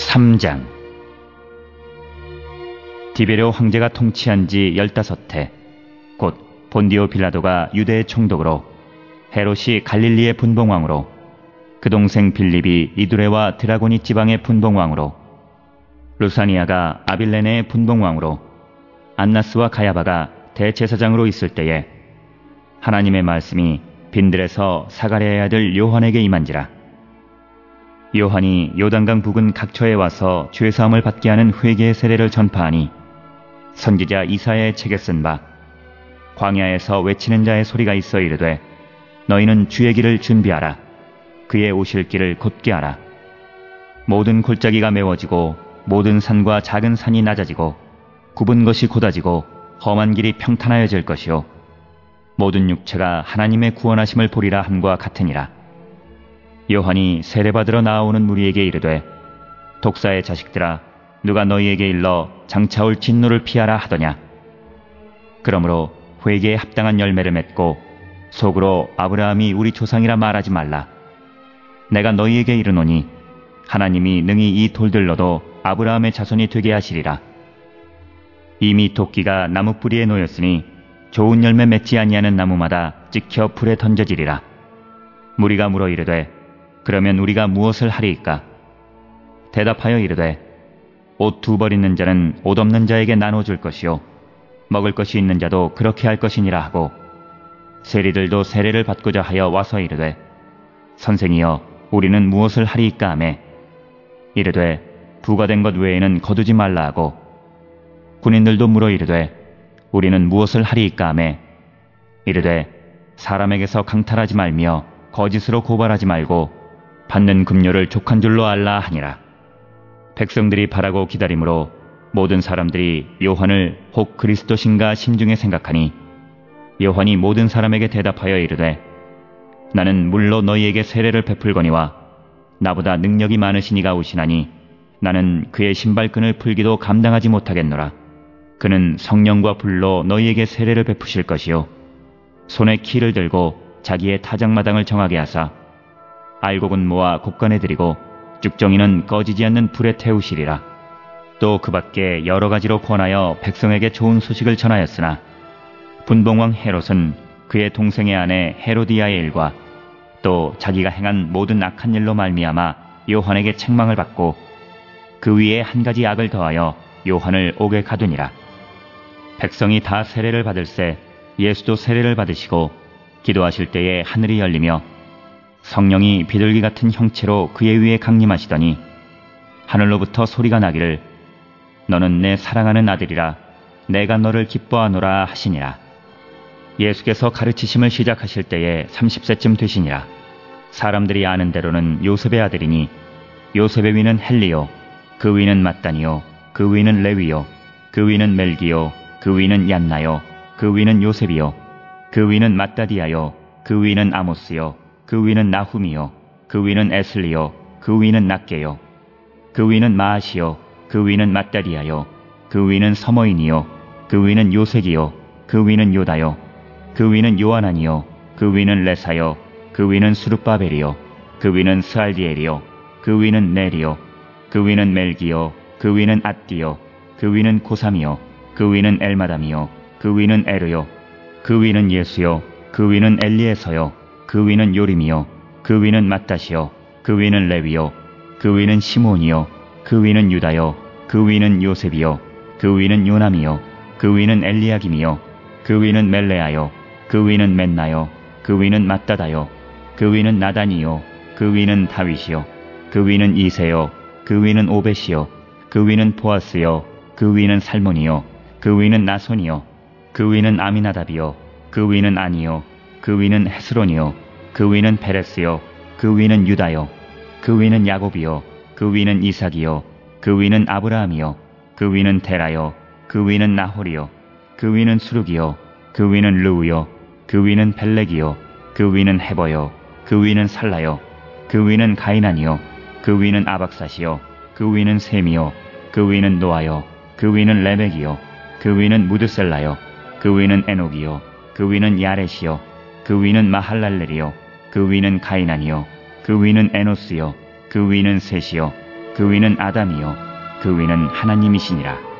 3장. 디베료 황제가 통치한 지 15해, 곧 본디오 빌라도가 유대의 총독으로, 헤롯이 갈릴리의 분봉왕으로, 그 동생 빌립이 이두레와 드라고니 지방의 분봉왕으로, 루사니아가 아빌레네의 분봉왕으로, 안나스와 가야바가 대제사장으로 있을 때에 하나님의 말씀이 빈들에서 사가랴의 아들 요한에게 임한지라. 요한이 요단강 북은 각처에 와서 죄사함을 받게 하는 회개의 세례를 전파하니, 선지자 이사야의 책에 쓴 바 광야에서 외치는 자의 소리가 있어 이르되, 너희는 주의 길을 준비하라. 그의 오실 길을 곧게 하라. 모든 골짜기가 메워지고 모든 산과 작은 산이 낮아지고 굽은 것이 곧아지고 험한 길이 평탄하여질 것이요, 모든 육체가 하나님의 구원하심을 보리라 함과 같으니라. 요한이 세례받으러 나아오는 무리에게 이르되, 독사의 자식들아, 누가 너희에게 일러 장차올 진노를 피하라 하더냐. 그러므로 회개에 합당한 열매를 맺고 속으로 아브라함이 우리 조상이라 말하지 말라. 내가 너희에게 이르노니 하나님이 능히 이 돌들로도 아브라함의 자손이 되게 하시리라. 이미 도끼가 나무 뿌리에 놓였으니 좋은 열매 맺지 아니하는 나무마다 찍혀 불에 던져지리라. 무리가 물어 이르되, 그러면 우리가 무엇을 하리이까? 대답하여 이르되, 옷 2벌 있는 자는 옷 없는 자에게 나눠줄 것이요, 먹을 것이 있는 자도 그렇게 할 것이니라 하고, 세리들도 세례를 받고자 하여 와서 이르되, 선생이여, 우리는 무엇을 하리이까 하매, 이르되 부과된 것 외에는 거두지 말라 하고, 군인들도 물어 이르되, 우리는 무엇을 하리이까 하매, 이르되 사람에게서 강탈하지 말며 거짓으로 고발하지 말고 받는 급료를 족한 줄로 알라 하니라. 백성들이 바라고 기다림으로 모든 사람들이 요한을 혹 그리스도신가 심중에 생각하니, 요한이 모든 사람에게 대답하여 이르되, 나는 물로 너희에게 세례를 베풀거니와 나보다 능력이 많으신 이가 오시나니 나는 그의 신발끈을 풀기도 감당하지 못하겠노라. 그는 성령과 불로 너희에게 세례를 베푸실 것이요, 손에 키를 들고 자기의 타작마당을 정하게 하사 알곡은 모아 곡간에 들이고 쭉정이는 꺼지지 않는 불에 태우시리라. 또 그 밖에 여러 가지로 권하여 백성에게 좋은 소식을 전하였으나, 분봉왕 헤롯은 그의 동생의 아내 헤로디아의 일과 또 자기가 행한 모든 악한 일로 말미암아 요한에게 책망을 받고 그 위에 한 가지 악을 더하여 요한을 옥에 가두니라. 백성이 다 세례를 받을새 예수도 세례를 받으시고 기도하실 때에 하늘이 열리며 성령이 비둘기 같은 형체로 그의 위에 강림하시더니, 하늘로부터 소리가 나기를, 너는 내 사랑하는 아들이라, 내가 너를 기뻐하노라 하시니라. 예수께서 가르치심을 시작하실 때에 30세쯤 되시니라. 사람들이 아는 대로는 요셉의 아들이니, 요셉의 위는 헬리요, 그 위는 mat단이요, 그 위는 레위요, 그 위는 멜기요, 그 위는 얀나요, 그 위는 요셉이요, 그 위는 mat다디아요, 그 위는 아모스요, 그 위는 나훔이요, 그 위는 에슬리요, 그 위는 낫게요, 그 위는 마아시요, 그 위는 mat다디아요, 그 위는 서머인이요, 그 위는 요색이요, 그 위는 요다요, 그 위는 요하나니요, 그 위는 레사요, 그 위는 수룹바벨이요, 그 위는 스알디엘이요, 그 위는 네리요, 그 위는 멜기요, 그 위는 앗디요, 그 위는 고삼이요, 그 위는 엘마담이요, 그 위는 에르요, 그 위는 예수요, 그 위는 엘리에서요, 그 위는 요림이요, 그 위는 맏다시요, 그 위는 레위요, 그 위는 시몬이요, 그 위는 유다요, 그 위는 요셉이요, 그 위는 요남이요, 그 위는 엘리야김이요, 그 위는 멜레아요, 그 위는 맨나요, 그 위는 맏다다요, 그 위는 나단이요, 그 위는 다윗이요, 그 위는 이세요, 그 위는 오벳이요, 그 위는 보아스요, 그 위는 살몬이요, 그 위는 나손이요, 그 위는 아미나답이요, 그 위는 아니요, 그 위는 헤스론이요, 그 위는 페레스요, 그 위는 유다요, 그 위는 야곱이요, 그 위는 이삭이요, 그 위는 아브라함이요, 그 위는 테라요, 그 위는 나홀이요, 그 위는 수룩이요, 그 위는 르우요, 그 위는 벨렉이요, 그 위는 헤버요, 그 위는 살라요, 그 위는 가이난이요, 그 위는 아박사시요, 그 위는 셈이요, 그 위는 노아요, 그 위는 레멕이요, 그 위는 무드셀라요, 그 위는 에녹이요, 그 위는 야렛이요, 그 위는 마할랄렐이요, 그 위는 가이난이요, 그 위는 에노스요, 그 위는 셋이요, 그 그 위는 아담이요 그 위는 하나님이시니라.